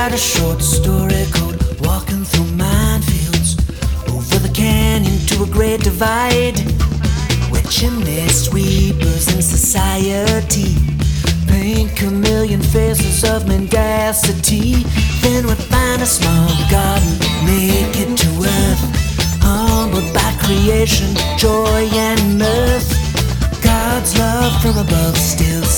write a short story called Walking Through Minefields, over the canyon to a great divide, where chimney sweepers in society paint chameleon faces of mendacity. Then we find a small garden naked to earth, humbled by creation, joy and mirth. God's love from above still